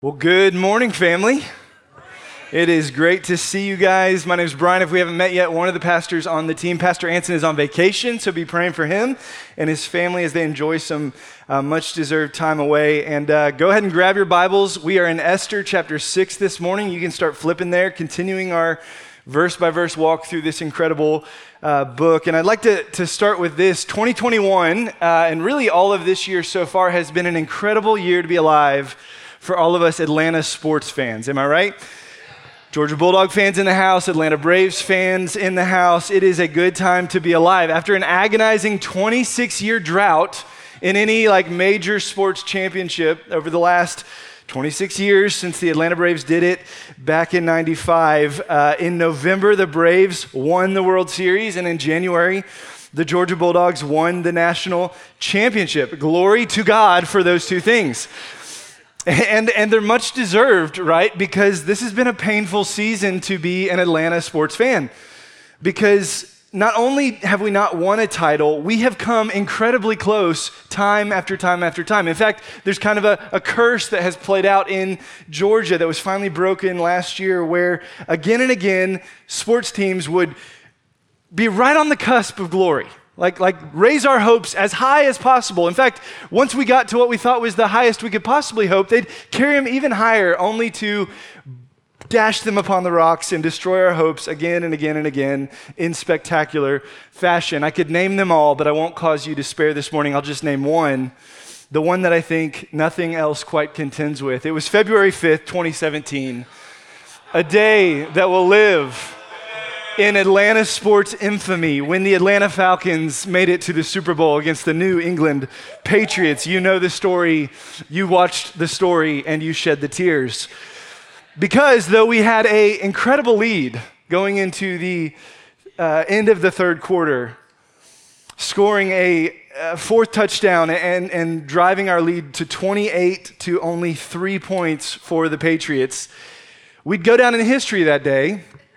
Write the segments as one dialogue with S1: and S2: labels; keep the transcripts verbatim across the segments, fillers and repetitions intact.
S1: Well, good morning, family. It is great to see you guys. My name is Brian. If we haven't met yet, one of the pastors on the team, Pastor Anson, is on vacation, so be praying for him and his family as they enjoy some uh, much-deserved time away. And uh, go ahead and grab your Bibles. We are in Esther chapter six this morning. You can start flipping there, continuing our verse-by-verse walk through this incredible uh, book. And I'd like to, to start with this. twenty twenty-one, uh, and really all of this year so far, has been an incredible year to be alive for all of us Atlanta sports fans. Am I right? Georgia Bulldog fans in the house, Atlanta Braves fans in the house. It is a good time to be alive. After an agonizing twenty-six year drought in any like major sports championship over the last twenty-six years since the Atlanta Braves did it back in ninety-five, uh, in November, the Braves won the World Series, and in January, the Georgia Bulldogs won the national championship. Glory to God for those two things. And and they're much deserved, right? Because this has been a painful season to be an Atlanta sports fan. Because not only have we not won a title, we have come incredibly close time after time after time. In fact, there's kind of a, a curse that has played out in Georgia that was finally broken last year, where again and again, sports teams would be right on the cusp of glory. Like, like raise our hopes as high as possible. In fact, once we got to what we thought was the highest we could possibly hope, they'd carry them even higher, only to dash them upon the rocks and destroy our hopes again and again and again in spectacular fashion. I could name them all, but I won't cause you despair this morning. I'll just name one, the one that I think nothing else quite contends with. It was February fifth, twenty seventeen, a day that will live in Atlanta sports infamy when the Atlanta Falcons made it to the Super Bowl against the New England Patriots. You know the story, you watched the story, and you shed the tears. Because though we had an incredible lead going into the uh, end of the third quarter, scoring a, a fourth touchdown and, and driving our lead to twenty-eight to only three points for the Patriots, we'd go down in history that day.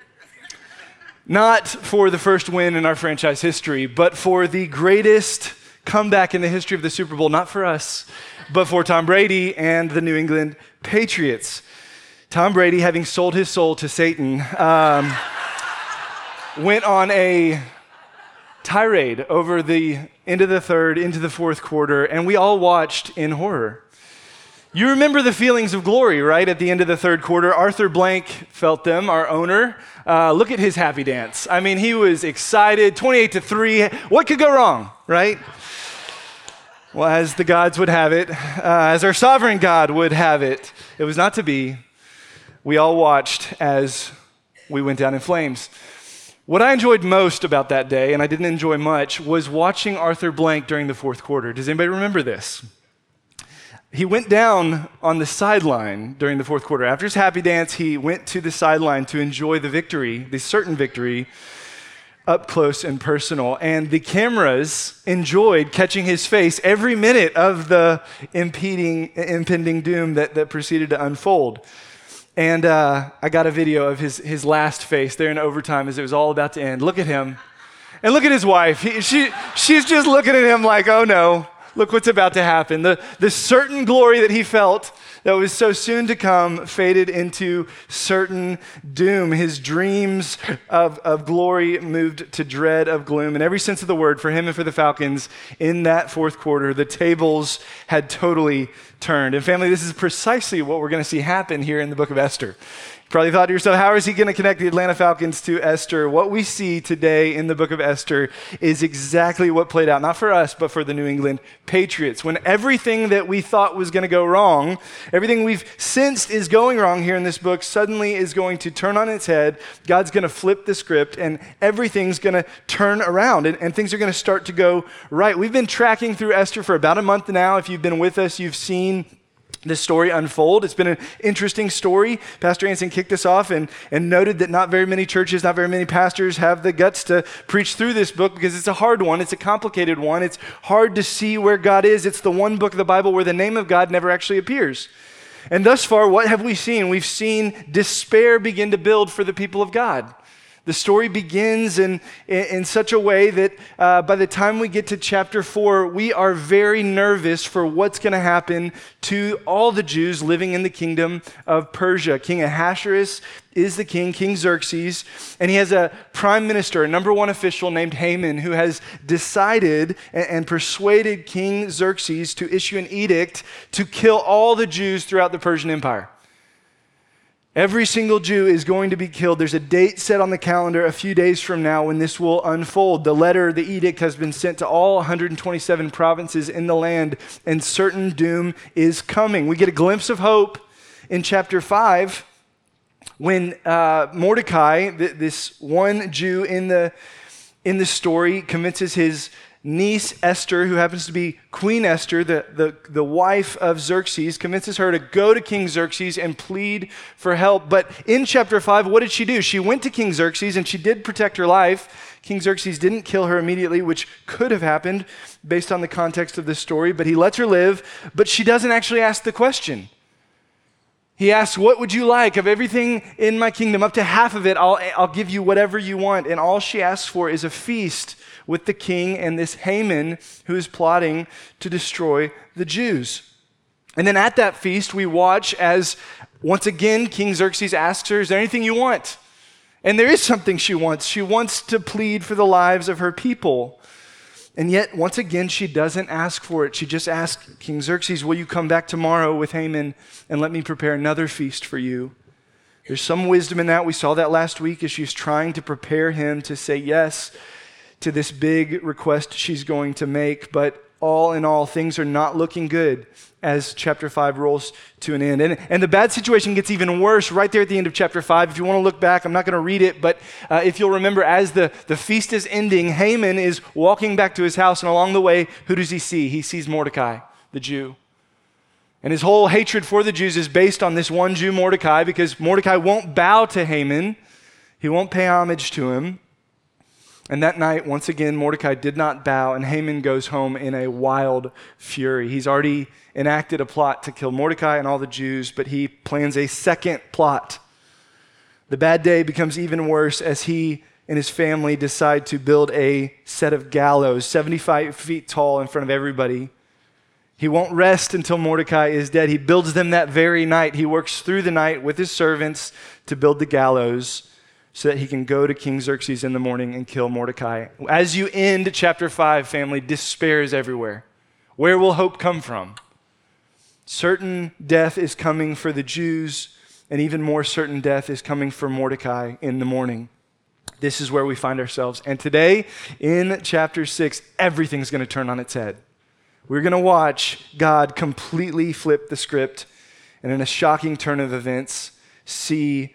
S1: Not for the first win in our franchise history, but for the greatest comeback in the history of the Super Bowl, not for us, but for Tom Brady and the New England Patriots. Tom Brady, having sold his soul to Satan, um, went on a tirade over the end of the third, into the fourth quarter, and we all watched in horror. You remember the feelings of glory, right? At the end of the third quarter, Arthur Blank felt them, our owner. Uh, look at his happy dance. I mean, he was excited, twenty-eight to three. What could go wrong, right? Well, as the gods would have it, uh, as our sovereign God would have it, it was not to be. We all watched as we went down in flames. What I enjoyed most about that day, and I didn't enjoy much, was watching Arthur Blank during the fourth quarter. Does anybody remember this? He went down on the sideline during the fourth quarter. After his happy dance, he went to the sideline to enjoy the victory, the certain victory, up close and personal. And the cameras enjoyed catching his face every minute of the impeding, impending doom that, that proceeded to unfold. And uh, I got a video of his, his last face there in overtime as it was all about to end. Look at him. And look at his wife. He, she, she's just looking at him like, oh no. Look what's about to happen. The, the certain glory that he felt that was so soon to come faded into certain doom. His dreams of, of glory moved to dread of gloom. In every sense of the word, for him and for the Falcons, in that fourth quarter, the tables had totally turned. And family, this is precisely what we're going to see happen here in the book of Esther. You probably thought to yourself, how is he going to connect the Atlanta Falcons to Esther? What we see today in the book of Esther is exactly what played out, not for us, but for the New England Patriots. When everything that we thought was going to go wrong, everything we've sensed is going wrong here in this book, suddenly is going to turn on its head. God's going to flip the script, and everything's going to turn around, and, and things are going to start to go right. We've been tracking through Esther for about a month now. If you've been with us, you've seen this story unfold. It's been an interesting story. Pastor Anson kicked us off and, and noted that not very many churches, not very many pastors have the guts to preach through this book because it's a hard one. It's a complicated one. It's hard to see where God is. It's the one book of the Bible where the name of God never actually appears. And thus far, what have we seen? We've seen despair begin to build for the people of God. The story begins in, in, in such a way that uh, by the time we get to chapter four, we are very nervous for what's going to happen to all the Jews living in the kingdom of Persia. King Ahasuerus is the king, King Xerxes, and he has a prime minister, a number one official named Haman, who has decided and, and persuaded King Xerxes to issue an edict to kill all the Jews throughout the Persian Empire. Every single Jew is going to be killed. There's a date set on the calendar a few days from now when this will unfold. The letter, the edict, has been sent to all one hundred twenty-seven provinces in the land, and certain doom is coming. We get a glimpse of hope in chapter five when uh, Mordecai, th- this one Jew in the, in the story, convinces his niece Esther, who happens to be Queen Esther, the, the, the wife of Xerxes, convinces her to go to King Xerxes and plead for help. But in chapter five, what did she do? She went to King Xerxes and she did protect her life. King Xerxes didn't kill her immediately, which could have happened based on the context of this story, but he lets her live. But she doesn't actually ask the question. He asks, what would you like of everything in my kingdom? Up to half of it, I'll, I'll give you whatever you want. And all she asks for is a feast with the king and this Haman who is plotting to destroy the Jews. And then at that feast, we watch as once again, King Xerxes asks her, is there anything you want? And there is something she wants. She wants to plead for the lives of her people. And yet, once again, she doesn't ask for it. She just asks King Xerxes, will you come back tomorrow with Haman and let me prepare another feast for you? There's some wisdom in that. We saw that last week as she's trying to prepare him to say yes to this big request she's going to make. But all in all, things are not looking good as chapter five rolls to an end. And, and the bad situation gets even worse right there at the end of chapter five. If you want to look back, I'm not going to read it, but uh, if you'll remember, as the, the feast is ending, Haman is walking back to his house, and along the way, who does he see? He sees Mordecai, the Jew. And his whole hatred for the Jews is based on this one Jew, Mordecai, because Mordecai won't bow to Haman. He won't pay homage to him. And that night, once again, Mordecai did not bow, and Haman goes home in a wild fury. He's already enacted a plot to kill Mordecai and all the Jews, but he plans a second plot. The bad day becomes even worse as he and his family decide to build a set of gallows, seventy-five feet tall, in front of everybody. He won't rest until Mordecai is dead. He builds them that very night. He works through the night with his servants to build the gallows, so that he can go to King Xerxes in the morning and kill Mordecai. As you end chapter five, family, despair is everywhere. Where will hope come from? Certain death is coming for the Jews, and even more certain death is coming for Mordecai in the morning. This is where we find ourselves. And today, in chapter six, everything's going to turn on its head. We're going to watch God completely flip the script, and in a shocking turn of events, see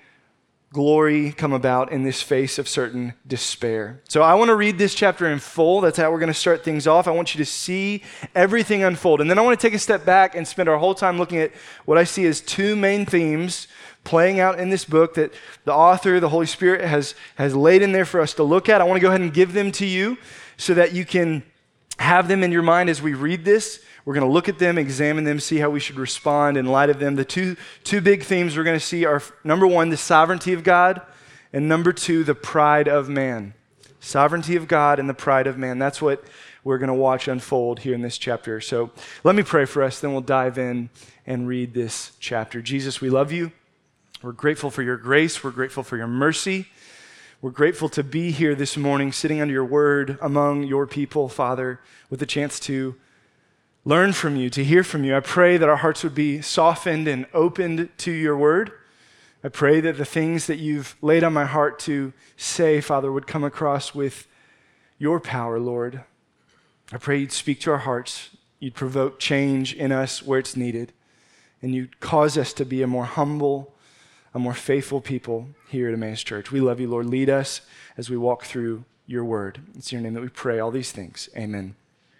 S1: glory come about in this face of certain despair. So I want to read this chapter in full. That's how we're going to start things off. I want you to see everything unfold. And then I want to take a step back and spend our whole time looking at what I see as two main themes playing out in this book that the author, the Holy Spirit, has, has laid in there for us to look at. I want to go ahead and give them to you so that you can have them in your mind as we read this. We're going to look at them, examine them, see how we should respond in light of them. The two, two big themes we're going to see are, number one, the sovereignty of God, and number two, the pride of man. Sovereignty of God and the pride of man. That's what we're going to watch unfold here in this chapter. So let me pray for us, then we'll dive in and read this chapter. Jesus, we love you. We're grateful for your grace. We're grateful for your mercy. We're grateful to be here this morning, sitting under your word among your people, Father, with a chance to learn from you, to hear from you. I pray that our hearts would be softened and opened to your word. I pray that the things that you've laid on my heart to say, Father, would come across with your power, Lord. I pray you'd speak to our hearts. You'd provoke change in us where it's needed. And you'd cause us to be a more humble, a more faithful people here at Emmaus Church. We love you, Lord. Lead us as we walk through your word. It's in your name that we pray all these things. Amen.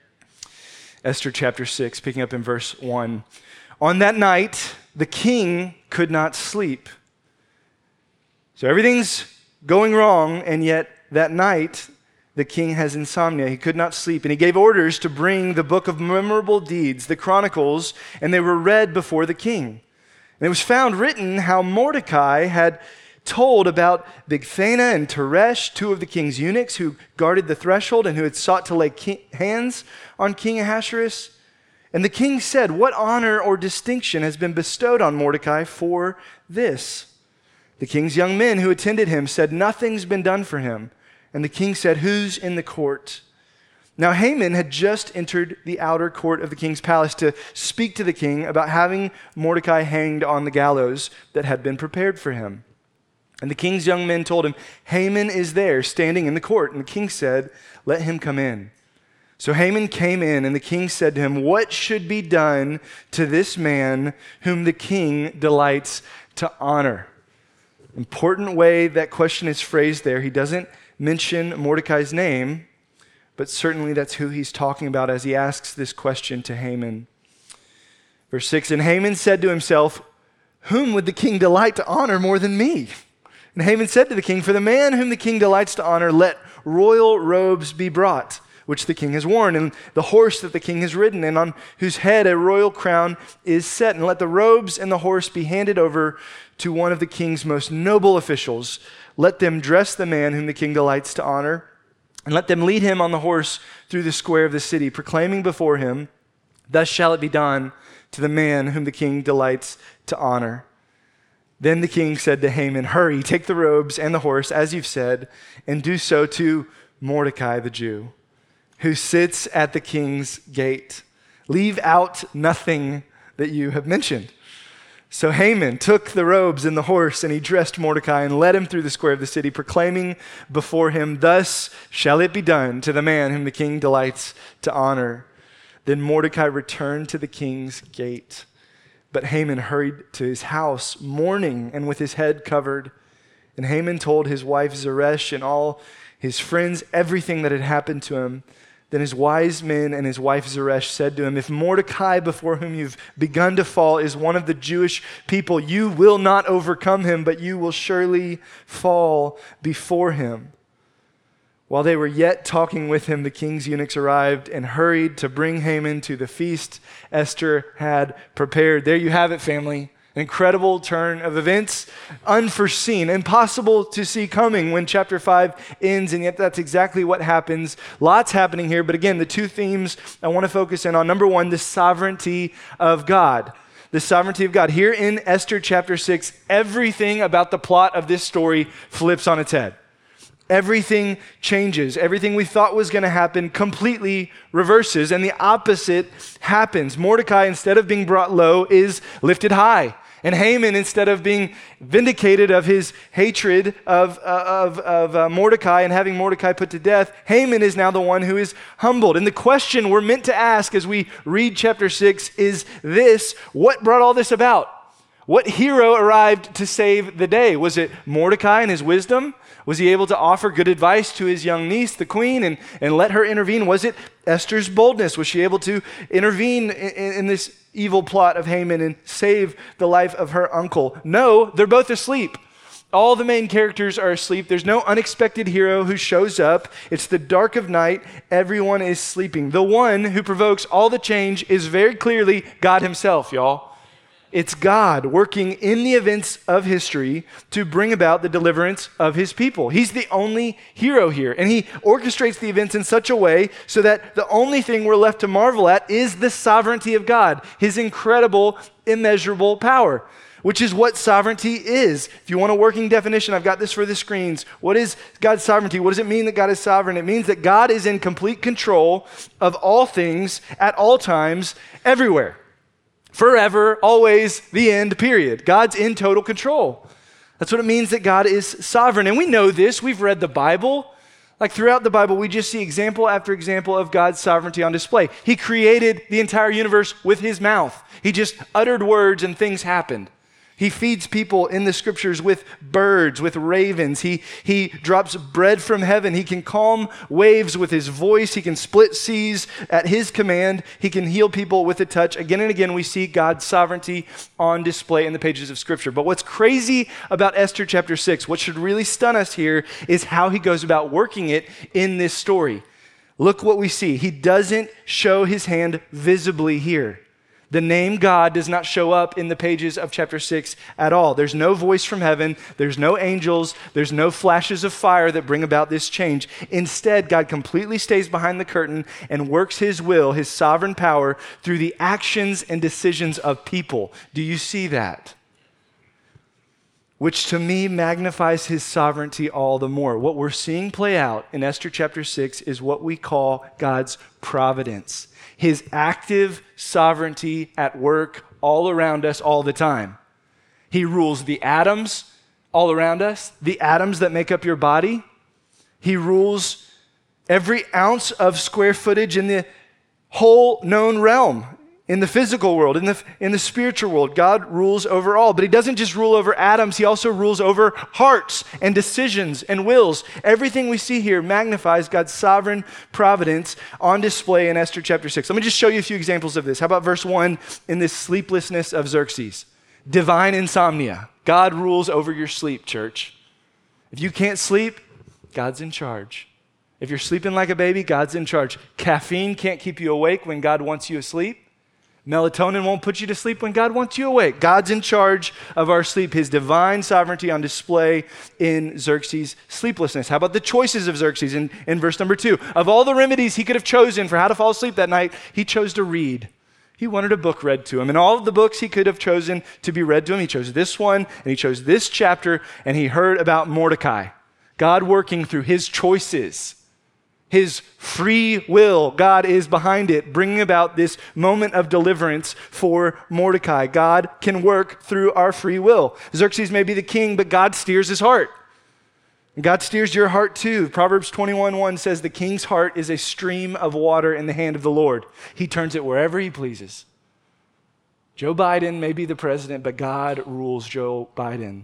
S1: Esther chapter six, picking up in verse one. On that night, the king could not sleep. So everything's going wrong, and yet that night, the king has insomnia. He could not sleep, and he gave orders to bring the book of memorable deeds, the Chronicles, and they were read before the king. And it was found written how Mordecai had told about Bigthana and Teresh, two of the king's eunuchs who guarded the threshold and who had sought to lay king, hands on King Ahasuerus. And the king said, "What honor or distinction has been bestowed on Mordecai for this?" The king's young men who attended him said, "Nothing's been done for him." And the king said, "Who's in the court?" Now Haman had just entered the outer court of the king's palace to speak to the king about having Mordecai hanged on the gallows that had been prepared for him. And the king's young men told him, "Haman is there, standing in the court." And the king said, "Let him come in." So Haman came in, and the king said to him, "What should be done to this man whom the king delights to honor?" Important way that question is phrased there. He doesn't mention Mordecai's name, but certainly that's who he's talking about as he asks this question to Haman. Verse six, "And Haman said to himself, 'Whom would the king delight to honor more than me?' And Haman said to the king, 'For the man whom the king delights to honor, let royal robes be brought, which the king has worn, and the horse that the king has ridden, and on whose head a royal crown is set. And let the robes and the horse be handed over to one of the king's most noble officials. Let them dress the man whom the king delights to honor, and let them lead him on the horse through the square of the city, proclaiming before him, thus shall it be done to the man whom the king delights to honor.' Then the king said to Haman, 'Hurry, take the robes and the horse, as you've said, and do so to Mordecai the Jew, who sits at the king's gate. Leave out nothing that you have mentioned.' So Haman took the robes and the horse, and he dressed Mordecai and led him through the square of the city, proclaiming before him, 'Thus shall it be done to the man whom the king delights to honor.' Then Mordecai returned to the king's gate. But Haman hurried to his house, mourning and with his head covered. And Haman told his wife Zeresh and all his friends everything that had happened to him. Then his wise men and his wife Zeresh said to him, 'If Mordecai, before whom you've begun to fall, is one of the Jewish people, you will not overcome him, but you will surely fall before him.' While they were yet talking with him, the king's eunuchs arrived and hurried to bring Haman to the feast Esther had prepared." There you have it, family. An incredible turn of events, unforeseen, impossible to see coming when chapter five ends, and yet that's exactly what happens. Lots happening here, but again, the two themes I want to focus in on. Number one, the sovereignty of God. The sovereignty of God. Here in Esther chapter six, everything about the plot of this story flips on its head. Everything changes. Everything we thought was going to happen completely reverses, and the opposite happens. Mordecai, instead of being brought low, is lifted high. And Haman, instead of being vindicated of his hatred of, uh, of, of uh, Mordecai and having Mordecai put to death, Haman is now the one who is humbled. And the question we're meant to ask as we read chapter six is this: what brought all this about? What hero arrived to save the day? Was it Mordecai and his wisdom? Was he able to offer good advice to his young niece, the queen, and, and let her intervene? Was it Esther's boldness? Was she able to intervene in, in this evil plot of Haman and save the life of her uncle? No, they're both asleep. All the main characters are asleep. There's no unexpected hero who shows up. It's the dark of night. Everyone is sleeping. The one who provokes all the change is very clearly God himself, y'all. It's God working in the events of history to bring about the deliverance of his people. He's the only hero here, and he orchestrates the events in such a way so that the only thing we're left to marvel at is the sovereignty of God, his incredible, immeasurable power, which is what sovereignty is. If you want a working definition, I've got this for the screens. What is God's sovereignty? What does it mean that God is sovereign? It means that God is in complete control of all things at all times, everywhere. Forever, always, the end, period. God's in total control. That's what it means that God is sovereign. And we know this. We've read the Bible. Like throughout the Bible, we just see example after example of God's sovereignty on display. He created the entire universe with his mouth. He just uttered words and things happened. He feeds people in the scriptures with birds, with ravens. He, he drops bread from heaven. He can calm waves with his voice. He can split seas at his command. He can heal people with a touch. Again and again, we see God's sovereignty on display in the pages of scripture. But what's crazy about Esther chapter six, what should really stun us here, is how he goes about working it in this story. Look what we see. He doesn't show his hand visibly here. The name God does not show up in the pages of chapter six at all. There's no voice from heaven. There's no angels. There's no flashes of fire that bring about this change. Instead, God completely stays behind the curtain and works his will, his sovereign power, through the actions and decisions of people. Do you see that? Which to me magnifies his sovereignty all the more. What we're seeing play out in Esther chapter six is what we call God's providence. His active sovereignty at work all around us all the time. He rules the atoms all around us, the atoms that make up your body. He rules every ounce of square footage in the whole known realm, in the physical world, in the, in the spiritual world. God rules over all, but he doesn't just rule over atoms, he also rules over hearts and decisions and wills. Everything we see here magnifies God's sovereign providence on display in Esther chapter six. Let me just show you a few examples of this. How about verse one, in this sleeplessness of Xerxes? Divine insomnia. God rules over your sleep, church. If you can't sleep, God's in charge. If you're sleeping like a baby, God's in charge. Caffeine can't keep you awake when God wants you asleep. Melatonin won't put you to sleep when God wants you awake. God's in charge of our sleep, his divine sovereignty on display in Xerxes' sleeplessness. How about the choices of Xerxes in, in verse number two? Of all the remedies he could have chosen for how to fall asleep that night, he chose to read. He wanted a book read to him. And all of the books he could have chosen to be read to him, he chose this one, and he chose this chapter, and he heard about Mordecai. God working through his choices. His free will, God is behind it, bringing about this moment of deliverance for Mordecai. God can work through our free will. Xerxes may be the king, but God steers his heart. God steers your heart too. Proverbs twenty-one one says, the king's heart is a stream of water in the hand of the Lord. He turns it wherever he pleases. Joe Biden may be the president, but God rules Joe Biden.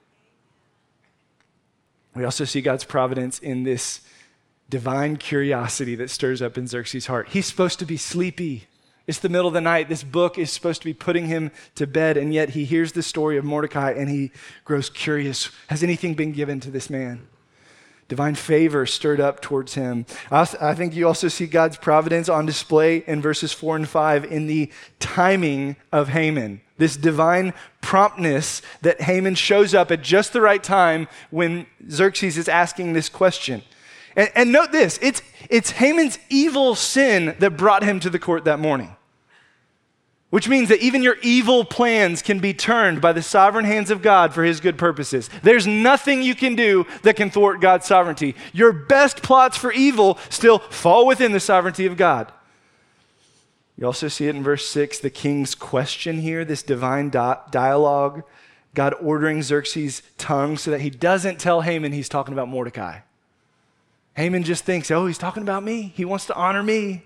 S1: We also see God's providence in this divine curiosity that stirs up in Xerxes' heart. He's supposed to be sleepy. It's the middle of the night. This book is supposed to be putting him to bed, and yet he hears the story of Mordecai and he grows curious. Has anything been given to this man? Divine favor stirred up towards him. I, also, I think you also see God's providence on display in verses four and five in the timing of Haman. This divine promptness that Haman shows up at just the right time when Xerxes is asking this question. And, and note this, it's, it's Haman's evil sin that brought him to the court that morning. Which means that even your evil plans can be turned by the sovereign hands of God for his good purposes. There's nothing you can do that can thwart God's sovereignty. Your best plots for evil still fall within the sovereignty of God. You also see it in verse six, the king's question here, this divine di- dialogue, God ordering Xerxes' tongue so that he doesn't tell Haman he's talking about Mordecai. Haman just thinks, oh, he's talking about me. He wants to honor me.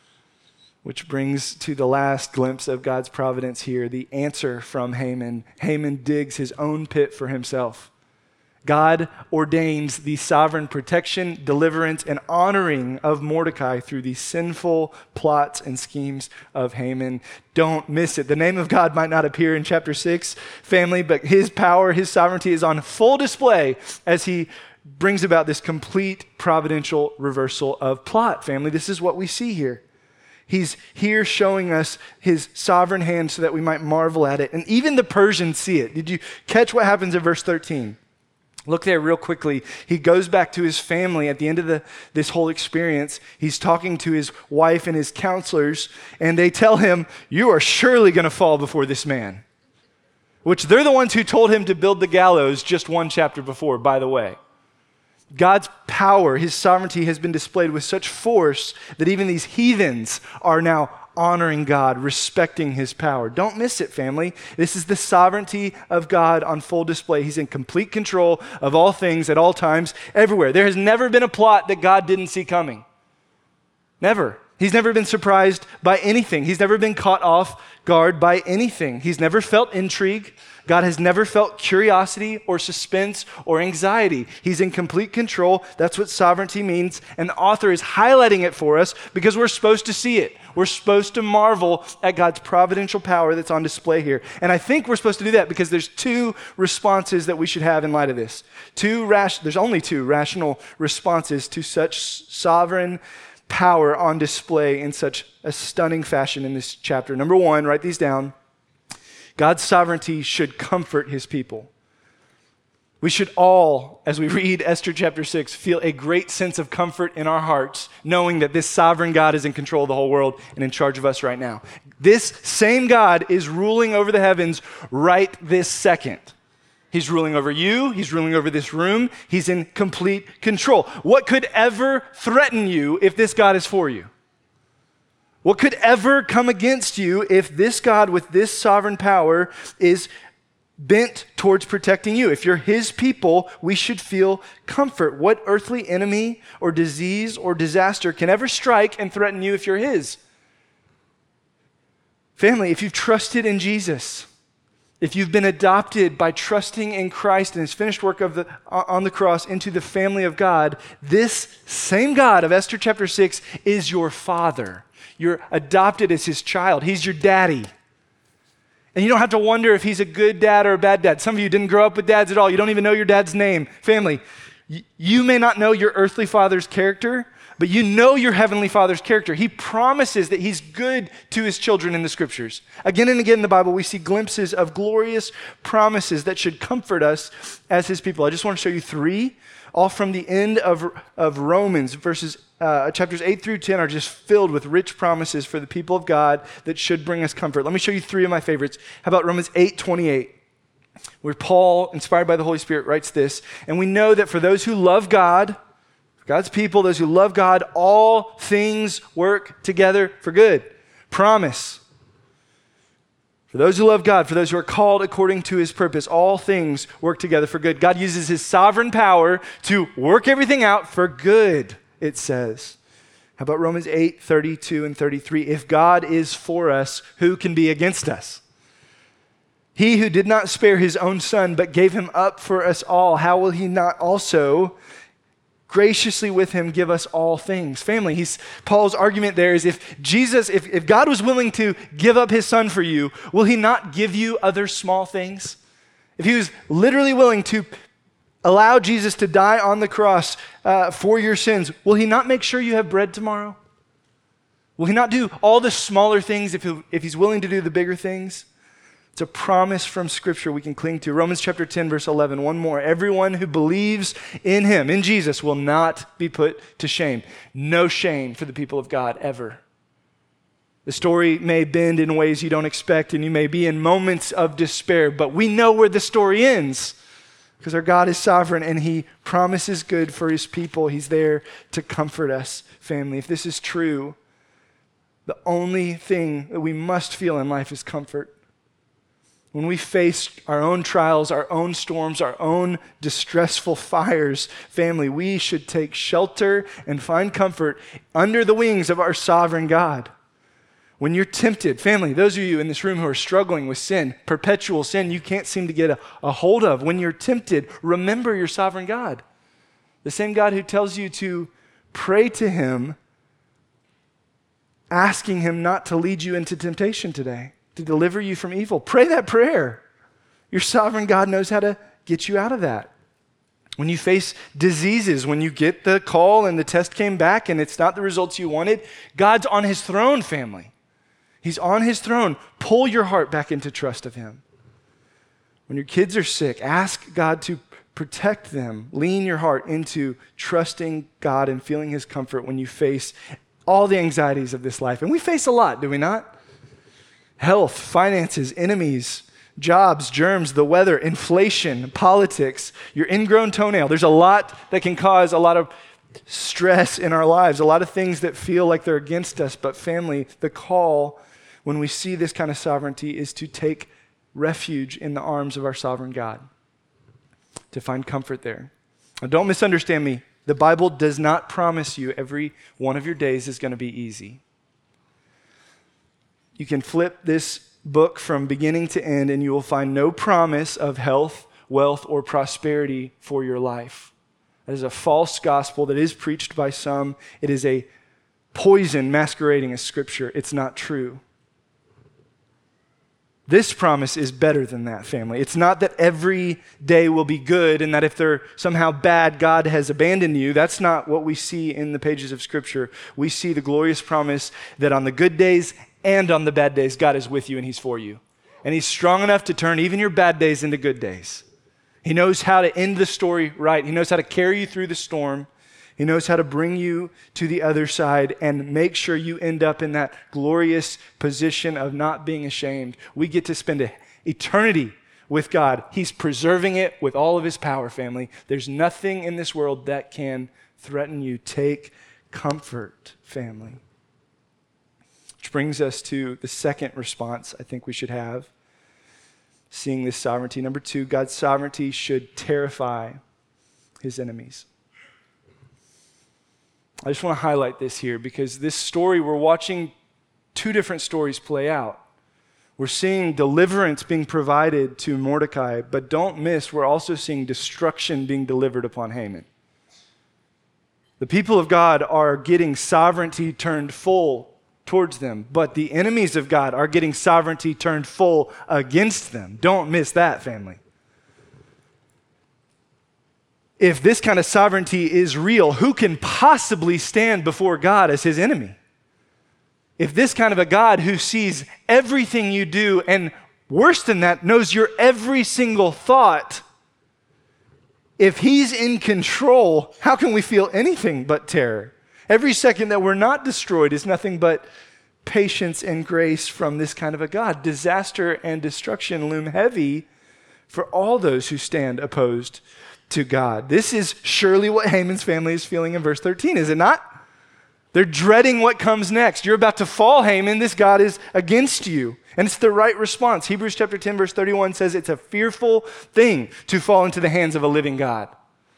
S1: Which brings to the last glimpse of God's providence here, the answer from Haman. Haman digs his own pit for himself. God ordains the sovereign protection, deliverance, and honoring of Mordecai through the sinful plots and schemes of Haman. Don't miss it. The name of God might not appear in chapter six, family, but his power, his sovereignty is on full display as he brings about this complete providential reversal of plot, family. This is what we see here. He's here showing us his sovereign hand so that we might marvel at it. And even the Persians see it. Did you catch what happens in verse thirteen? Look there real quickly. He goes back to his family at the end of the, this whole experience. He's talking to his wife and his counselors, and they tell him, you are surely going to fall before this man. Which they're the ones who told him to build the gallows just one chapter before, by the way. God's power, his sovereignty has been displayed with such force that even these heathens are now honoring God, respecting his power. Don't miss it, family. This is the sovereignty of God on full display. He's in complete control of all things at all times, everywhere. There has never been a plot that God didn't see coming. Never. He's never been surprised by anything. He's never been caught off guard by anything. He's never felt intrigue. God has never felt curiosity or suspense or anxiety. He's in complete control. That's what sovereignty means. And the author is highlighting it for us because we're supposed to see it. We're supposed to marvel at God's providential power that's on display here. And I think we're supposed to do that because there's two responses that we should have in light of this. Two rash- there's only two rational responses to such sovereign power on display in such a stunning fashion in this chapter. Number one, write these down. God's sovereignty should comfort his people. We should all, as we read Esther chapter six, feel a great sense of comfort in our hearts, knowing that this sovereign God is in control of the whole world and in charge of us right now. This same God is ruling over the heavens right this second. He's ruling over you. He's ruling over this room. He's in complete control. What could ever threaten you if this God is for you? What could ever come against you if this God with this sovereign power is bent towards protecting you? If you're his people, we should feel comfort. What earthly enemy or disease or disaster can ever strike and threaten you if you're his? Family, if you've trusted in Jesus, if you've been adopted by trusting in Christ and his finished work of the, on the cross into the family of God, this same God of Esther chapter six is your father. You're adopted as his child. He's your daddy. And you don't have to wonder if he's a good dad or a bad dad. Some of you didn't grow up with dads at all. You don't even know your dad's name. Family, y- you may not know your earthly father's character, but you know your heavenly father's character. He promises that he's good to his children in the scriptures. Again and again in the Bible, we see glimpses of glorious promises that should comfort us as his people. I just want to show you three, all from the end of, of Romans, verses uh, chapters eight through ten are just filled with rich promises for the people of God that should bring us comfort. Let me show you three of my favorites. How about Romans eight twenty-eight? Where Paul, inspired by the Holy Spirit, writes this, and we know that for those who love God, God's people, those who love God, all things work together for good. Promise. For those who love God, for those who are called according to his purpose, all things work together for good. God uses his sovereign power to work everything out for good, it says. How about Romans eight thirty-two and thirty-three? If God is for us, who can be against us? He who did not spare his own son, but gave him up for us all, how will he not also graciously with him give us all things? Family, he's Paul's argument there is if Jesus, if, if God was willing to give up his son for you, will he not give you other small things? If he was literally willing to allow Jesus to die on the cross uh, for your sins, will he not make sure you have bread tomorrow? Will he not do all the smaller things if, he, if he's willing to do the bigger things? It's a promise from Scripture we can cling to. Romans chapter ten, verse eleven, one more. Everyone who believes in him, in Jesus, will not be put to shame. No shame for the people of God, ever. The story may bend in ways you don't expect, and you may be in moments of despair, but we know where the story ends because our God is sovereign, and he promises good for his people. He's there to comfort us, family. If this is true, the only thing that we must feel in life is comfort. When we face our own trials, our own storms, our own distressful fires, family, we should take shelter and find comfort under the wings of our sovereign God. When you're tempted, family, those of you in this room who are struggling with sin, perpetual sin you can't seem to get a, a hold of, when you're tempted, remember your sovereign God. The same God who tells you to pray to him, asking him not to lead you into temptation today, to deliver you from evil. Pray that prayer. Your sovereign God knows how to get you out of that. When you face diseases, when you get the call and the test came back and it's not the results you wanted, God's on his throne, family. He's on his throne. Pull your heart back into trust of him. When your kids are sick, ask God to protect them. Lean your heart into trusting God and feeling his comfort when you face all the anxieties of this life. And we face a lot, do we not? Health, finances, enemies, jobs, germs, the weather, inflation, politics, your ingrown toenail. There's a lot that can cause a lot of stress in our lives, a lot of things that feel like they're against us. But family, the call when we see this kind of sovereignty is to take refuge in the arms of our sovereign God, to find comfort there. Now, don't misunderstand me. The Bible does not promise you every one of your days is going to be easy. You can flip this book from beginning to end and you will find no promise of health, wealth, or prosperity for your life. That is a false gospel that is preached by some. It is a poison masquerading as Scripture. It's not true. This promise is better than that, family. It's not that every day will be good and that if they're somehow bad, God has abandoned you. That's not what we see in the pages of Scripture. We see the glorious promise that on the good days and on the bad days, God is with you and he's for you. And he's strong enough to turn even your bad days into good days. He knows how to end the story right. He knows how to carry you through the storm. He knows how to bring you to the other side and make sure you end up in that glorious position of not being ashamed. We get to spend an eternity with God. He's preserving it with all of his power, family. There's nothing in this world that can threaten you. Take comfort, family. Which brings us to the second response I think we should have, seeing this sovereignty. Number two, God's sovereignty should terrify his enemies. I just want to highlight this here because this story, we're watching two different stories play out. We're seeing deliverance being provided to Mordecai, but don't miss, we're also seeing destruction being delivered upon Haman. The people of God are getting sovereignty turned full towards them, but the enemies of God are getting sovereignty turned full against them. Don't miss that, family. If this kind of sovereignty is real, who can possibly stand before God as his enemy? If this kind of a God who sees everything you do and worse than that, knows your every single thought, if he's in control, how can we feel anything but terror? Every second that we're not destroyed is nothing but patience and grace from this kind of a God. Disaster and destruction loom heavy for all those who stand opposed to God. This is surely what Haman's family is feeling in verse thirteen, is it not? They're dreading what comes next. You're about to fall, Haman. This God is against you. And it's the right response. Hebrews chapter ten, verse thirty-one says it's a fearful thing to fall into the hands of a living God.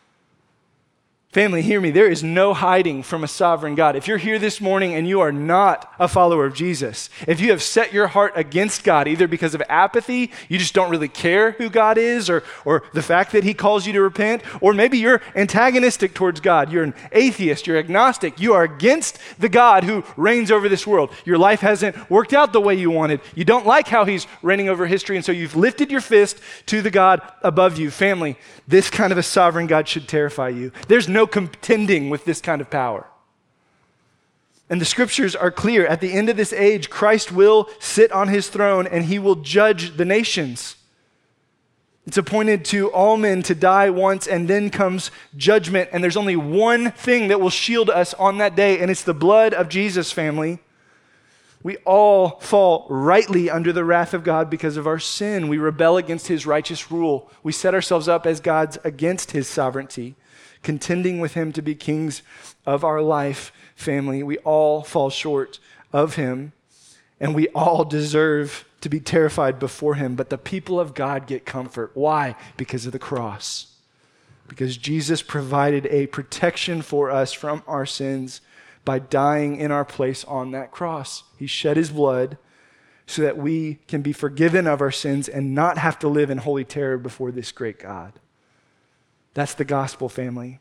S1: Family, hear me. There is no hiding from a sovereign God. If you're here this morning and you are not a follower of Jesus, if you have set your heart against God, either because of apathy, you just don't really care who God is, or, or the fact that he calls you to repent, or maybe you're antagonistic towards God, you're an atheist, you're agnostic, you are against the God who reigns over this world. Your life hasn't worked out the way you wanted. You don't like how he's reigning over history, and so you've lifted your fist to the God above you. Family, this kind of a sovereign God should terrify you. There's no contending with this kind of power. And the scriptures are clear. At the end of this age, Christ will sit on his throne and he will judge the nations. It's appointed to all men to die once, and then comes judgment. And there's only one thing that will shield us on that day, and it's the blood of Jesus, family. We all fall rightly under the wrath of God because of our sin. We rebel against his righteous rule. We set ourselves up as gods against his sovereignty, contending with him to be kings of our life, family. We all fall short of him, and we all deserve to be terrified before him. But the people of God get comfort. Why? Because of the cross. Because Jesus provided a protection for us from our sins by dying in our place on that cross. He shed his blood so that we can be forgiven of our sins and not have to live in holy terror before this great God. That's the gospel, family.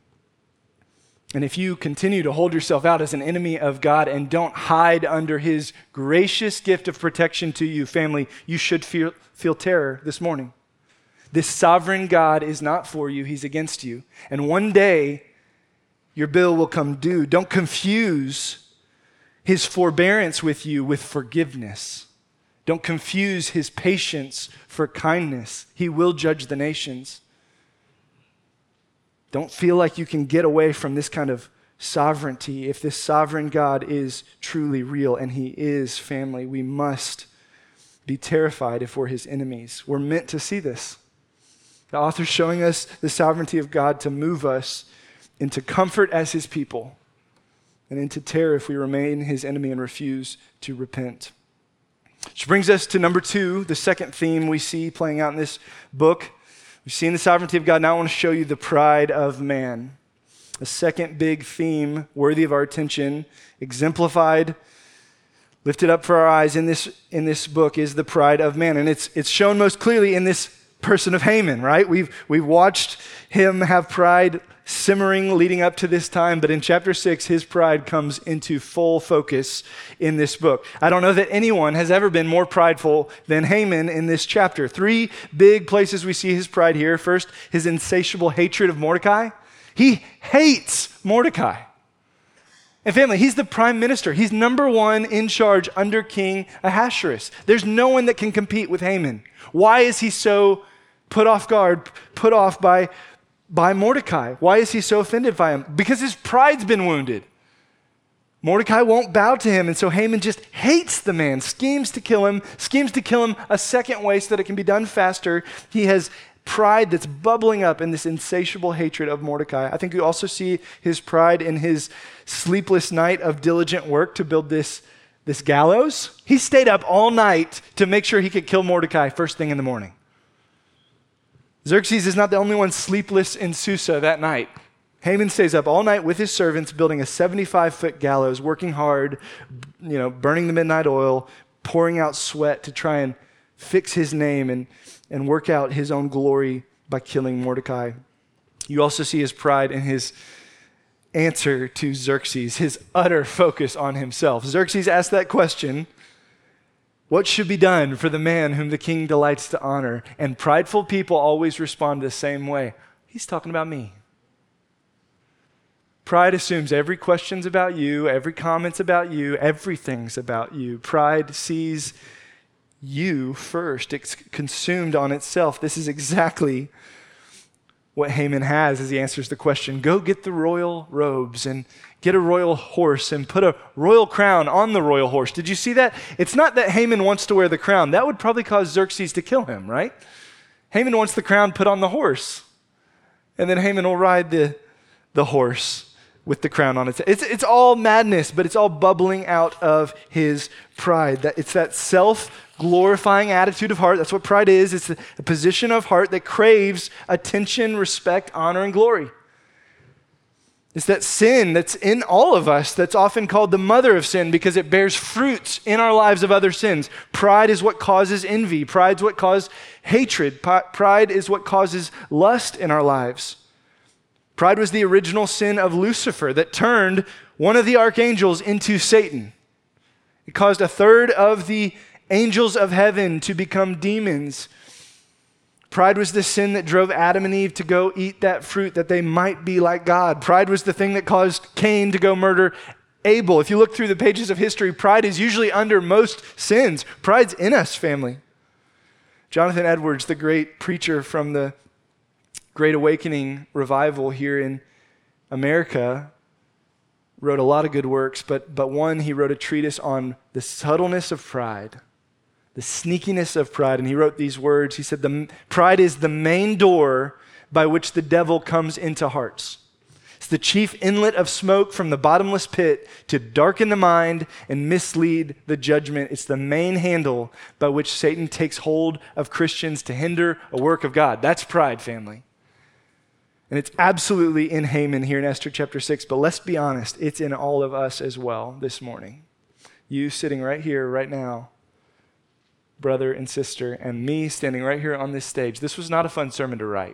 S1: And if you continue to hold yourself out as an enemy of God and don't hide under his gracious gift of protection to you, family, you should feel, feel terror this morning. This sovereign God is not for you, he's against you. And one day, your bill will come due. Don't confuse his forbearance with you with forgiveness. Don't confuse his patience for kindness. He will judge the nations. Don't feel like you can get away from this kind of sovereignty. If this sovereign God is truly real, and he is, family, we must be terrified if we're his enemies. We're meant to see this. The author's showing us the sovereignty of God to move us into comfort as his people and into terror if we remain his enemy and refuse to repent. Which brings us to number two, the second theme we see playing out in this book. We've seen the sovereignty of God. Now I want to show you the pride of man. A second big theme worthy of our attention, exemplified, lifted up for our eyes in this, in this book, is the pride of man. And it's, it's shown most clearly in this person of Haman, right? We've, we've watched him have pride simmering leading up to this time, but in chapter six, his pride comes into full focus in this book. I don't know that anyone has ever been more prideful than Haman in this chapter. Three big places we see his pride here. First, his insatiable hatred of Mordecai. He hates Mordecai. And family, he's the prime minister. He's number one in charge under King Ahasuerus. There's no one that can compete with Haman. Why is he so put off guard, put off by by Mordecai? Why is he so offended by him? Because his pride's been wounded. Mordecai won't bow to him, and so Haman just hates the man, schemes to kill him, schemes to kill him a second way so that it can be done faster. He has pride that's bubbling up in this insatiable hatred of Mordecai. I think you also see his pride in his sleepless night of diligent work to build this, this gallows. He stayed up all night to make sure he could kill Mordecai first thing in the morning. Xerxes is not the only one sleepless in Susa that night. Haman stays up all night with his servants, building a seventy-five foot gallows, working hard, you know, burning the midnight oil, pouring out sweat to try and fix his name and, and work out his own glory by killing Mordecai. You also see his pride in his answer to Xerxes, his utter focus on himself. Xerxes asked that question, what should be done for the man whom the king delights to honor? And prideful people always respond the same way. He's talking about me. Pride assumes every question's about you, every comment's about you, everything's about you. Pride sees you first. It's consumed on itself. This is exactly what Haman has as he answers the question. Go get the royal robes and get a royal horse and put a royal crown on the royal horse. Did you see that? It's not that Haman wants to wear the crown. That would probably cause Xerxes to kill him, right? Haman wants the crown put on the horse. And then Haman will ride the, the horse with the crown on its head. It's, it's all madness, but it's all bubbling out of his pride. That it's that self-glorifying attitude of heart. That's what pride is. It's a, a position of heart that craves attention, respect, honor, and glory. It's that sin that's in all of us that's often called the mother of sin because it bears fruits in our lives of other sins. Pride is what causes envy. Pride is what causes hatred. Pride is what causes lust in our lives. Pride was the original sin of Lucifer that turned one of the archangels into Satan. It caused a third of the angels of heaven to become demons. Pride was the sin that drove Adam and Eve to go eat that fruit that they might be like God. Pride was the thing that caused Cain to go murder Abel. If you look through the pages of history, pride is usually under most sins. Pride's in us, family. Jonathan Edwards, the great preacher from the Great Awakening revival here in America, wrote a lot of good works, but, but one, he wrote a treatise on the subtleness of pride. The sneakiness of pride. And he wrote these words. He said, the, pride is the main door by which the devil comes into hearts. It's the chief inlet of smoke from the bottomless pit to darken the mind and mislead the judgment. It's the main handle by which Satan takes hold of Christians to hinder a work of God. That's pride, family. And it's absolutely in Haman here in Esther chapter six, but let's be honest, it's in all of us as well this morning. You sitting right here, right now, brother and sister, and me standing right here on this stage. This was not a fun sermon to write.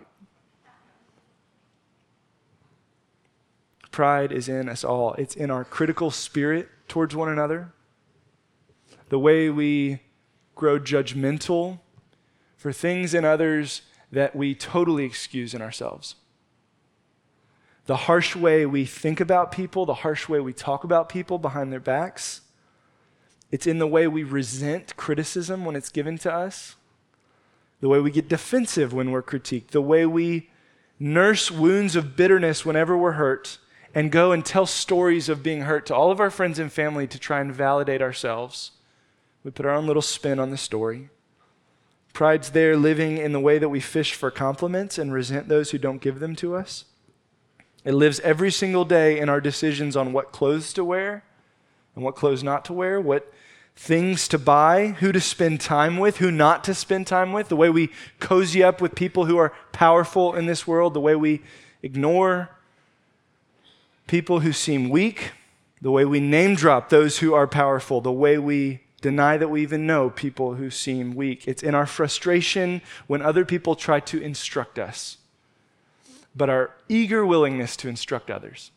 S1: Pride is in us all. It's in our critical spirit towards one another. The way we grow judgmental for things in others that we totally excuse in ourselves. The harsh way we think about people, the harsh way we talk about people behind their backs. It's in the way we resent criticism when it's given to us, the way we get defensive when we're critiqued, the way we nurse wounds of bitterness whenever we're hurt and go and tell stories of being hurt to all of our friends and family to try and validate ourselves. We put our own little spin on the story. Pride's there living in the way that we fish for compliments and resent those who don't give them to us. It lives every single day in our decisions on what clothes to wear and what clothes not to wear, what things to buy, who to spend time with, who not to spend time with, the way we cozy up with people who are powerful in this world, the way we ignore people who seem weak, the way we name drop those who are powerful, the way we deny that we even know people who seem weak. It's in our frustration when other people try to instruct us. but our eager willingness to instruct others.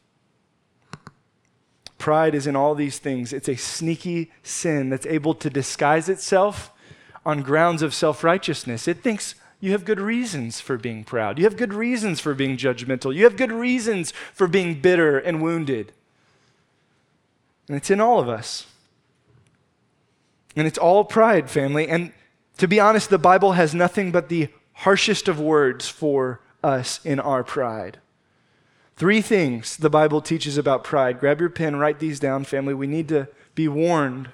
S1: Pride is in all these things. It's a sneaky sin that's able to disguise itself on grounds of self-righteousness. It thinks you have good reasons for being proud. You have good reasons for being judgmental. You have good reasons for being bitter and wounded. And it's in all of us. And it's all pride, family. And to be honest, the Bible has nothing but the harshest of words for us in our pride. Three things the Bible teaches about pride. Grab your pen, write these down, family. We need to be warned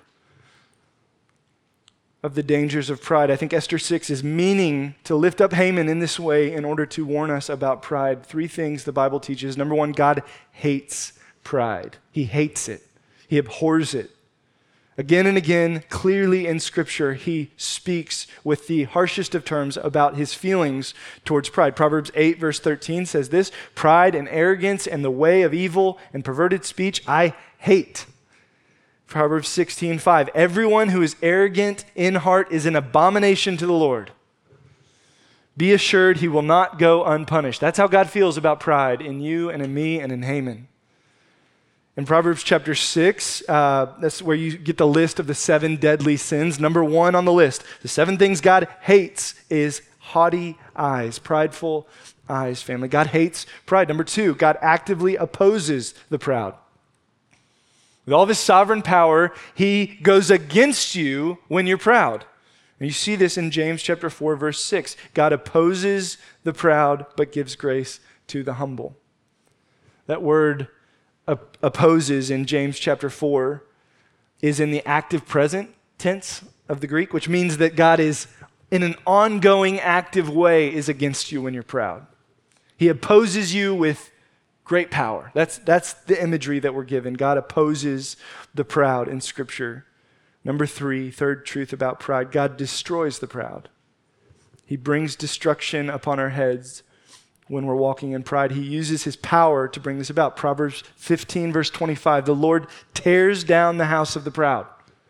S1: of the dangers of pride. I think Esther six is meaning to lift up Haman in this way in order to warn us about pride. Three things the Bible teaches. Number one, God hates pride. He hates it. He abhors it. Again and again, clearly in Scripture, he speaks with the harshest of terms about his feelings towards pride. Proverbs eight, verse thirteen says this, "Pride and arrogance and the way of evil and perverted speech I hate." Proverbs sixteen, five, "Everyone who is arrogant in heart is an abomination to the Lord. Be assured he will not go unpunished." That's how God feels about pride in you and in me and in Haman. In Proverbs chapter six, uh, that's where you get the list of the seven deadly sins. Number one on the list, the seven things God hates is haughty eyes, prideful eyes, family. God hates pride. Number two, God actively opposes the proud. With all of his sovereign power, he goes against you when you're proud. And you see this in James chapter four, verse six. God opposes the proud, but gives grace to the humble. That word opposes in James chapter four is in the active present tense of the Greek, which means that God is in an ongoing active way is against you when you're proud. He opposes you with great power. That's, that's the imagery that we're given. God opposes the proud in Scripture. Number three, third truth about pride, God destroys the proud. He brings destruction upon our heads when we're walking in pride. He uses his power to bring this about. Proverbs fifteen, verse twenty-five, "The Lord tears down the house of the proud,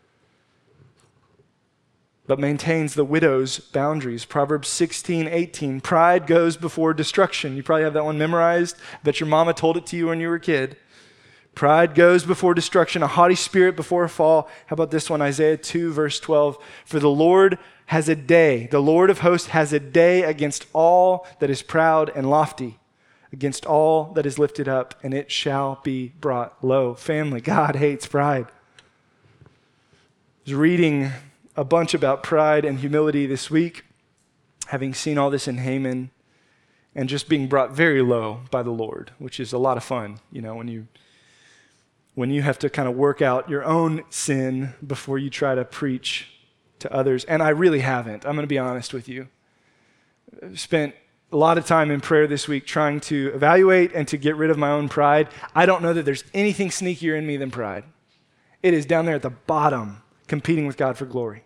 S1: but maintains the widow's boundaries." Proverbs sixteen, eighteen, "Pride goes before destruction." You probably have that one memorized. Bet your mama told it to you when you were a kid. Pride goes before destruction, a haughty spirit before a fall. How about this one? Isaiah two, verse twelve, "For the Lord has a day, the Lord of hosts has a day against all that is proud and lofty, against all that is lifted up, and it shall be brought low." Family, God hates pride. I was reading a bunch about pride and humility this week, having seen all this in Haman, and just being brought very low by the Lord, which is a lot of fun, you know, when you when you have to kind of work out your own sin before you try to preach to others. And I really haven't. I'm going to be honest with you. I've spent a lot of time in prayer this week trying to evaluate and to get rid of my own pride. I don't know that there's anything sneakier in me than pride. It is down there at the bottom, competing with God for glory.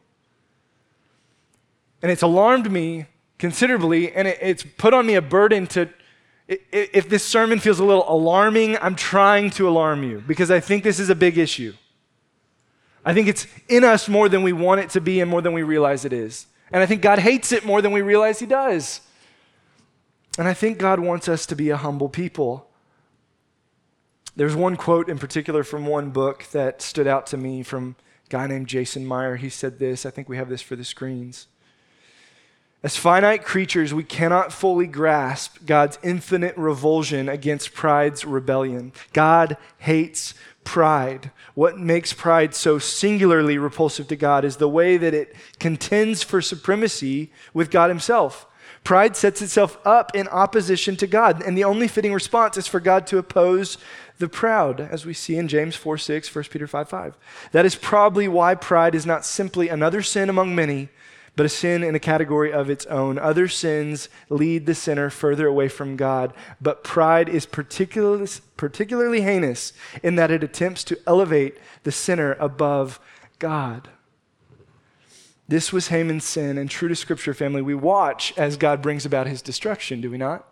S1: And it's alarmed me considerably, and it, it's put on me a burden to, if this sermon feels a little alarming, I'm trying to alarm you because I think this is a big issue. I think it's in us more than we want it to be and more than we realize it is. And I think God hates it more than we realize he does. And I think God wants us to be a humble people. There's one quote in particular from one book that stood out to me from a guy named Jason Meyer. He said this, I think we have this for the screens. "As finite creatures, we cannot fully grasp God's infinite revulsion against pride's rebellion. God hates pride. What makes pride so singularly repulsive to God is the way that it contends for supremacy with God himself. Pride sets itself up in opposition to God, and the only fitting response is for God to oppose the proud, as we see in James four six, First Peter five five. That is probably why pride is not simply another sin among many, but a sin in a category of its own. Other sins lead the sinner further away from God, but pride is particularly, particularly heinous in that it attempts to elevate the sinner above God." This was Haman's sin, and true to Scripture, family, we watch as God brings about his destruction, do we not?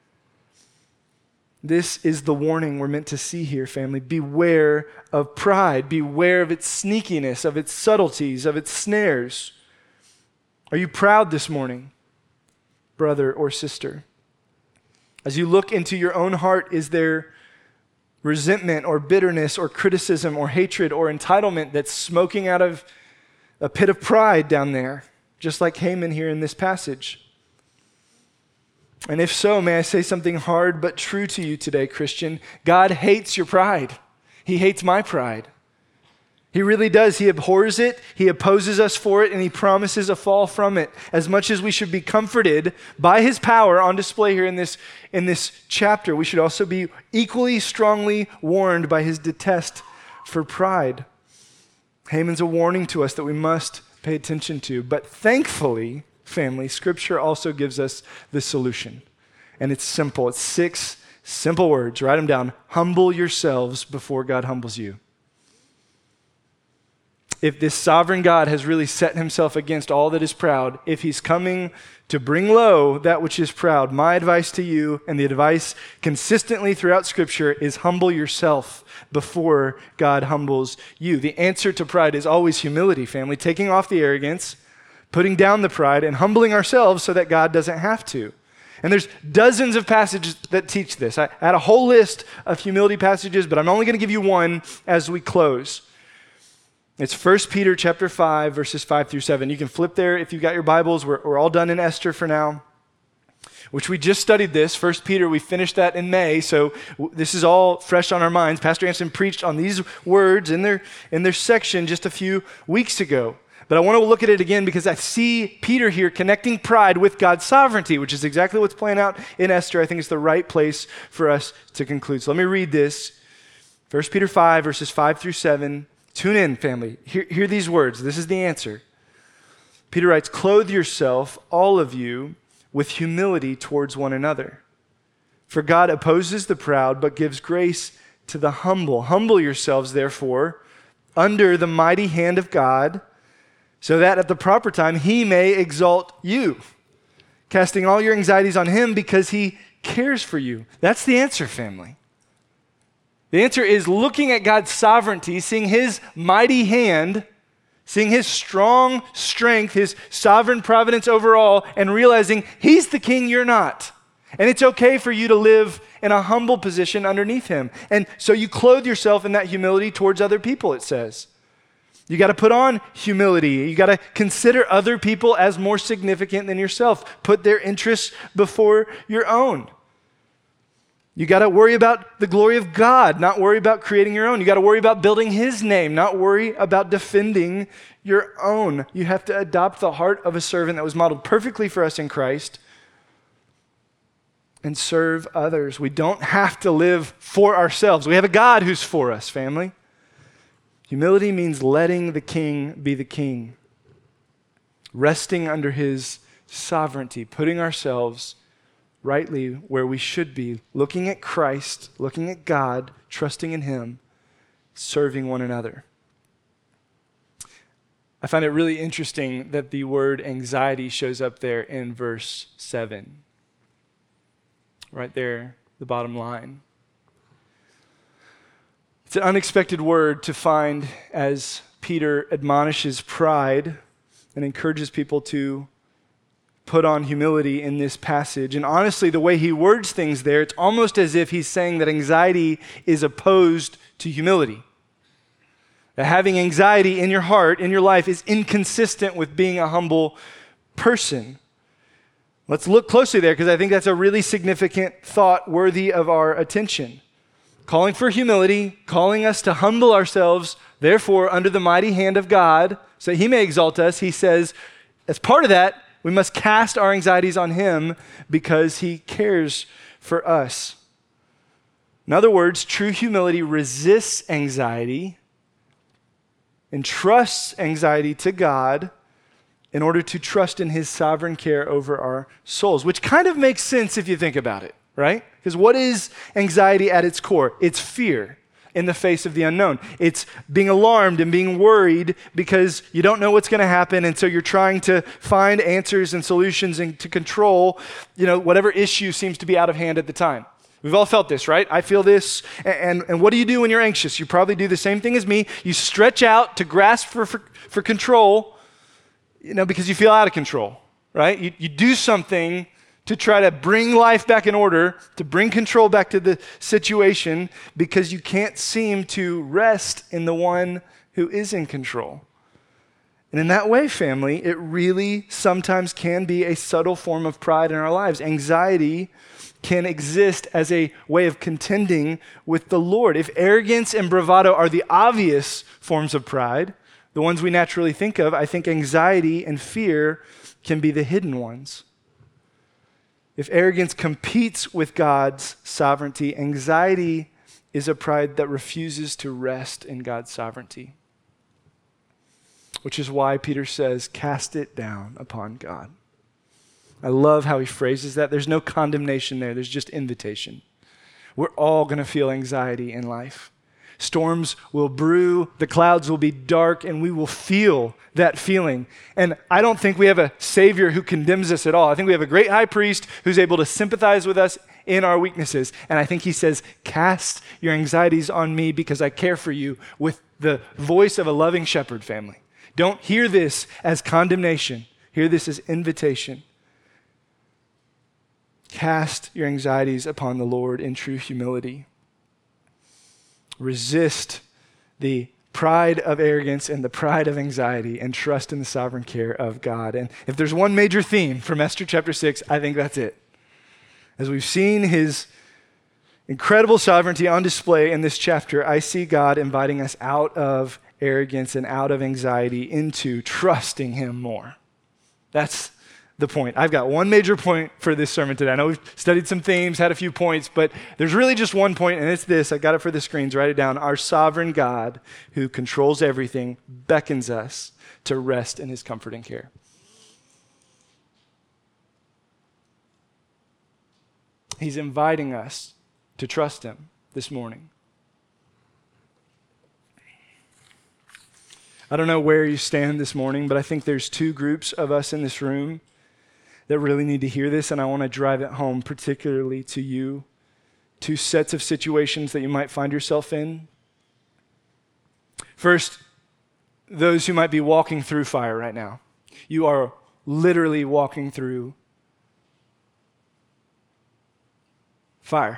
S1: This is the warning we're meant to see here, family. Beware of pride. Beware of its sneakiness, of its subtleties, of its snares. Are you proud this morning, brother or sister? As you look into your own heart, is there resentment or bitterness or criticism or hatred or entitlement that's smoking out of a pit of pride down there, just like Haman here in this passage? And if so, may I say something hard but true to you today, Christian? God hates your pride. He hates my pride. He really does. He abhors it, he opposes us for it, and he promises a fall from it. As much as we should be comforted by his power on display here in this, in this chapter, we should also be equally strongly warned by his detest for pride. Haman's a warning to us that we must pay attention to. But thankfully, family, Scripture also gives us the solution. And it's simple. It's six simple words. Write them down. Humble yourselves before God humbles you. If this sovereign God has really set himself against all that is proud, if he's coming to bring low that which is proud, my advice to you, and the advice consistently throughout Scripture, is humble yourself before God humbles you. The answer to pride is always humility, family, taking off the arrogance, putting down the pride, and humbling ourselves so that God doesn't have to. And there's dozens of passages that teach this. I had a whole list of humility passages, but I'm only going to give you one as we close. It's First Peter chapter five, verses five through seven. You can flip there if you've got your Bibles. We're, we're all done in Esther for now, which we just studied this. First Peter, we finished that in May, so w- this is all fresh on our minds. Pastor Anson preached on these words in their, in their section just a few weeks ago. But I want to look at it again because I see Peter here connecting pride with God's sovereignty, which is exactly what's playing out in Esther. I think it's the right place for us to conclude. So let me read this. First Peter five, verses five through seven. Tune in, family. Hear, hear these words. This is the answer. Peter writes, "Clothe yourself, all of you, with humility towards one another. For God opposes the proud, but gives grace to the humble. Humble yourselves, therefore, under the mighty hand of God, so that at the proper time he may exalt you, casting all your anxieties on him because he cares for you." That's the answer, family. The answer is looking at God's sovereignty, seeing his mighty hand, seeing his strong strength, his sovereign providence over all, and realizing he's the king, you're not. And it's okay for you to live in a humble position underneath him. And so you clothe yourself in that humility towards other people, it says. You got to put on humility. You got to consider other people as more significant than yourself. Put their interests before your own. You got to worry about the glory of God, not worry about creating your own. You got to worry about building his name, not worry about defending your own. You have to adopt the heart of a servant that was modeled perfectly for us in Christ and serve others. We don't have to live for ourselves. We have a God who's for us, family. Humility means letting the king be the king, resting under his sovereignty, putting ourselves rightly where we should be, looking at Christ, looking at God, trusting in him, serving one another. I find it really interesting that the word anxiety shows up there in verse seven. Right there, the bottom line. It's an unexpected word to find as Peter admonishes pride and encourages people to put on humility in this passage. And honestly, the way he words things there, it's almost as if he's saying that anxiety is opposed to humility. That having anxiety in your heart, in your life, is inconsistent with being a humble person. Let's look closely there because I think that's a really significant thought worthy of our attention. Calling for humility, calling us to humble ourselves, therefore, under the mighty hand of God, so he may exalt us. He says, as part of that, we must cast our anxieties on him because he cares for us. In other words, true humility resists anxiety and trusts anxiety to God in order to trust in his sovereign care over our souls, which kind of makes sense if you think about it, right? Because what is anxiety at its core? It's fear in the face of the unknown. It's being alarmed and being worried because you don't know what's going to happen, and so you're trying to find answers and solutions and to control, you know, whatever issue seems to be out of hand at the time. We've all felt this, right? I feel this. And, and, and what do you do when you're anxious? You probably do the same thing as me. You stretch out to grasp for, for, for control, you know, because you feel out of control, right? You, you do something to try to bring life back in order, to bring control back to the situation because you can't seem to rest in the one who is in control. And in that way, family, it really sometimes can be a subtle form of pride in our lives. Anxiety can exist as a way of contending with the Lord. If arrogance and bravado are the obvious forms of pride, the ones we naturally think of, I think anxiety and fear can be the hidden ones. If arrogance competes with God's sovereignty, anxiety is a pride that refuses to rest in God's sovereignty. Which is why Peter says, cast it down upon God. I love how he phrases that. There's no condemnation there. There's just invitation. We're all going to feel anxiety in life. Storms will brew, the clouds will be dark, and we will feel that feeling. And I don't think we have a Savior who condemns us at all. I think we have a great high priest who's able to sympathize with us in our weaknesses. And I think he says, cast your anxieties on me because I care for you, with the voice of a loving shepherd, family. Don't hear this as condemnation. Hear this as invitation. Cast your anxieties upon the Lord in true humility. Resist the pride of arrogance and the pride of anxiety and trust in the sovereign care of God. And if there's one major theme from Esther chapter six, I think that's it. As we've seen his incredible sovereignty on display in this chapter, I see God inviting us out of arrogance and out of anxiety into trusting him more. That's the point. I've got one major point for this sermon today. I know we've studied some themes, had a few points, but there's really just one point, and it's this. I got it for the screens. Write it down. Our sovereign God, who controls everything, beckons us to rest in his comfort and care. He's inviting us to trust him this morning. I don't know where you stand this morning, but I think there's two groups of us in this room that really need to hear this, and I want to drive it home particularly to you. Two sets of situations that you might find yourself in. First, those who might be walking through fire right now. You are literally walking through fire.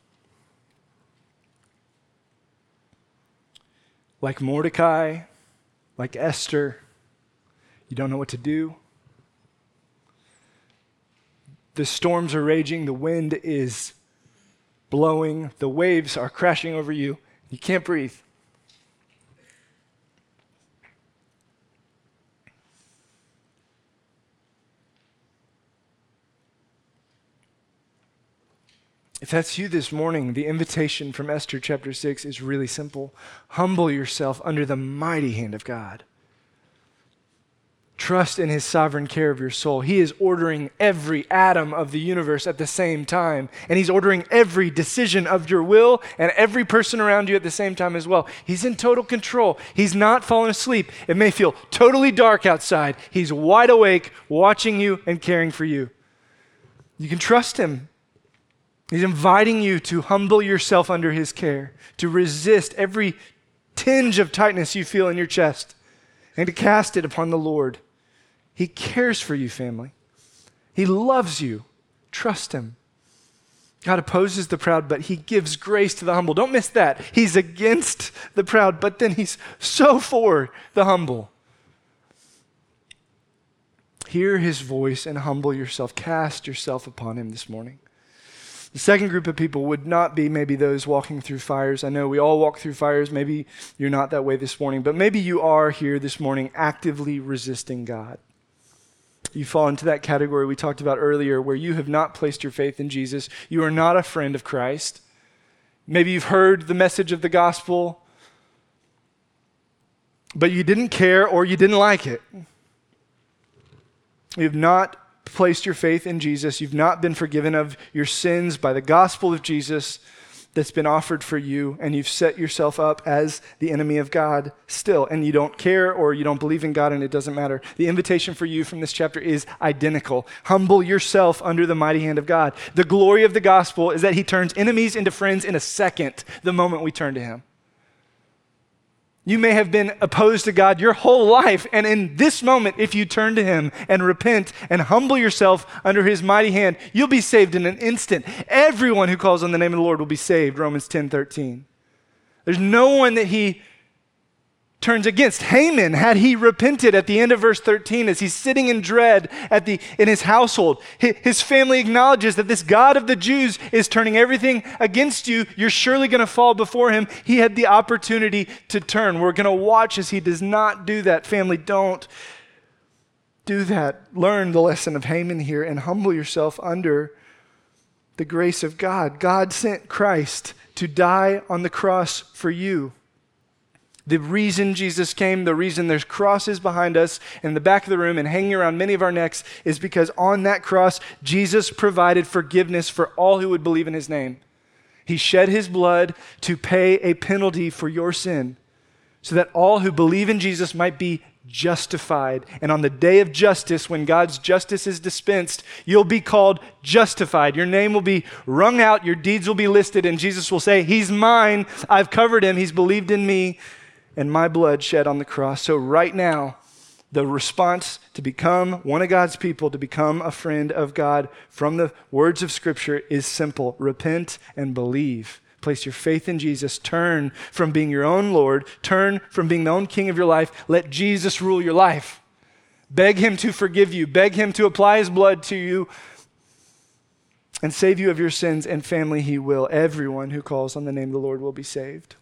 S1: Like Mordecai, like Esther, you don't know what to do. The storms are raging, the wind is blowing, the waves are crashing over you. You can't breathe. If that's you this morning, the invitation from Esther chapter six is really simple. Humble yourself under the mighty hand of God. Trust in his sovereign care of your soul. He is ordering every atom of the universe at the same time, and he's ordering every decision of your will and every person around you at the same time as well. He's in total control. He's not fallen asleep. It may feel totally dark outside. He's wide awake, watching you and caring for you. You can trust him. He's inviting you to humble yourself under his care, to resist every tinge of tightness you feel in your chest, and to cast it upon the Lord. He cares for you, family. He loves you. Trust him. God opposes the proud, but he gives grace to the humble. Don't miss that. He's against the proud, but then he's so for the humble. Hear his voice and humble yourself. Cast yourself upon him this morning. The second group of people would not be maybe those walking through fires. I know we all walk through fires. Maybe you're not that way this morning, but maybe you are here this morning actively resisting God. You fall into that category we talked about earlier where you have not placed your faith in Jesus. You are not a friend of Christ. Maybe you've heard the message of the gospel, but you didn't care or you didn't like it. You have not placed your faith in Jesus. You've not been forgiven of your sins by the gospel of Jesus that's been offered for you, and you've set yourself up as the enemy of God still, and you don't care or you don't believe in God, and it doesn't matter. The invitation for you from this chapter is identical. Humble yourself under the mighty hand of God. The glory of the gospel is that he turns enemies into friends in a second the moment we turn to him. You may have been opposed to God your whole life, and in this moment, if you turn to him and repent and humble yourself under his mighty hand, you'll be saved in an instant. Everyone who calls on the name of the Lord will be saved, Romans ten thirteen. There's no one that he turns against. Haman, had he repented at the end of verse thirteen, as he's sitting in dread at the in his household, his family acknowledges that this God of the Jews is turning everything against you. You're surely going to fall before him. He had the opportunity to turn. We're going to watch as he does not do that. Family, don't do that. Learn the lesson of Haman here and humble yourself under the grace of God. God sent Christ to die on the cross for you. The reason Jesus came, the reason there's crosses behind us in the back of the room and hanging around many of our necks is because on that cross, Jesus provided forgiveness for all who would believe in his name. He shed his blood to pay a penalty for your sin so that all who believe in Jesus might be justified. And on the day of justice, when God's justice is dispensed, you'll be called justified. Your name will be rung out, your deeds will be listed, and Jesus will say, he's mine, I've covered him, he's believed in me, and my blood shed on the cross. So right now, the response to become one of God's people, to become a friend of God from the words of Scripture is simple. Repent and believe. Place your faith in Jesus. Turn from being your own Lord. Turn from being the own king of your life. Let Jesus rule your life. Beg him to forgive you. Beg him to apply his blood to you and save you of your sins, and family, he will. Everyone who calls on the name of the Lord will be saved.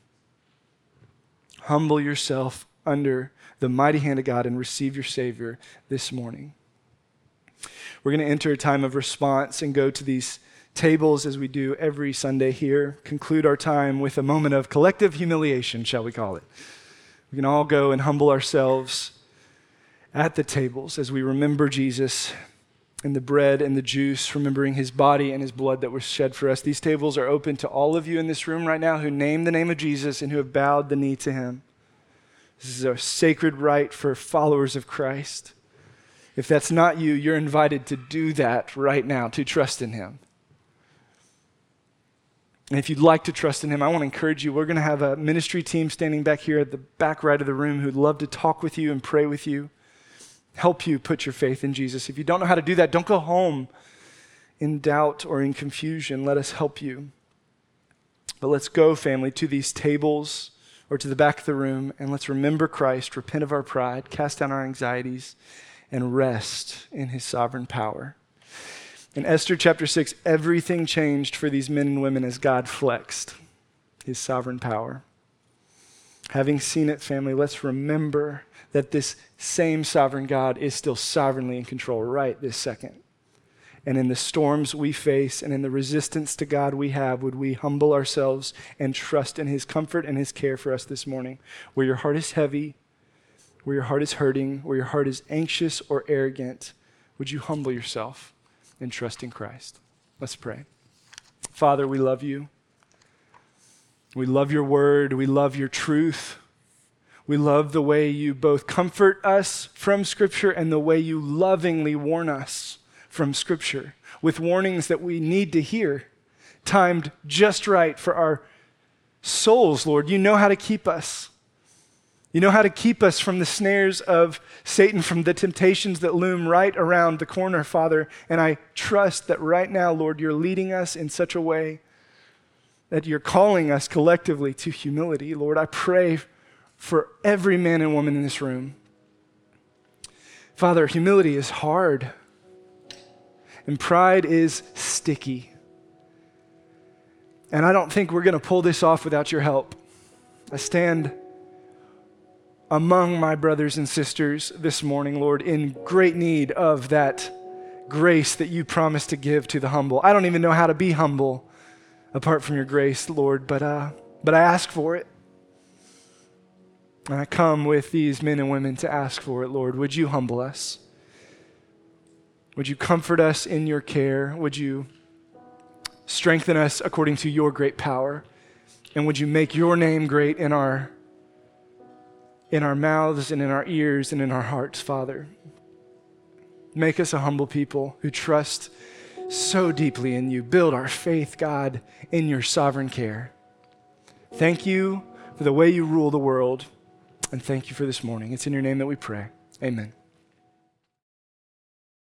S1: Humble yourself under the mighty hand of God and receive your Savior this morning. We're going to enter a time of response and go to these tables as we do every Sunday here. Conclude our time with a moment of collective humiliation, shall we call it. We can all go and humble ourselves at the tables as we remember Jesus and the bread and the juice, remembering his body and his blood that was shed for us. These tables are open to all of you in this room right now who name the name of Jesus and who have bowed the knee to him. This is a sacred right for followers of Christ. If that's not you, you're invited to do that right now, to trust in him. And if you'd like to trust in him, I want to encourage you. We're going to have a ministry team standing back here at the back right of the room who'd love to talk with you and pray with you, help you put your faith in Jesus. If you don't know how to do that, don't go home in doubt or in confusion. Let us help you. But let's go, family, to these tables or to the back of the room, and let's remember Christ, repent of our pride, cast down our anxieties, and rest in his sovereign power. In Esther chapter six, everything changed for these men and women as God flexed his sovereign power. Having seen it, family, let's remember that this same sovereign God is still sovereignly in control right this second. And in the storms we face and in the resistance to God we have, would we humble ourselves and trust in his comfort and his care for us this morning? Where your heart is heavy, where your heart is hurting, where your heart is anxious or arrogant, would you humble yourself and trust in Christ? Let's pray. Father, we love you. We love your word. We love your truth. We love the way you both comfort us from Scripture and the way you lovingly warn us from Scripture with warnings that we need to hear, timed just right for our souls, Lord. You know how to keep us. You know how to keep us from the snares of Satan, from the temptations that loom right around the corner, Father. And I trust that right now, Lord, you're leading us in such a way that you're calling us collectively to humility. Lord, I pray for every man and woman in this room. Father, humility is hard, and pride is sticky. And I don't think we're going to pull this off without your help. I stand among my brothers and sisters this morning, Lord, in great need of that grace that you promised to give to the humble. I don't even know how to be humble apart from your grace, Lord, but uh, but I ask for it. And I come with these men and women to ask for it, Lord. Would you humble us? Would you comfort us in your care? Would you strengthen us according to your great power? And would you make your name great in our in our mouths and in our ears and in our hearts, Father? Make us a humble people who trust so deeply in you. Build our faith, God, in your sovereign care. Thank you for the way you rule the world. And thank you for this morning. It's in your name that we pray. Amen.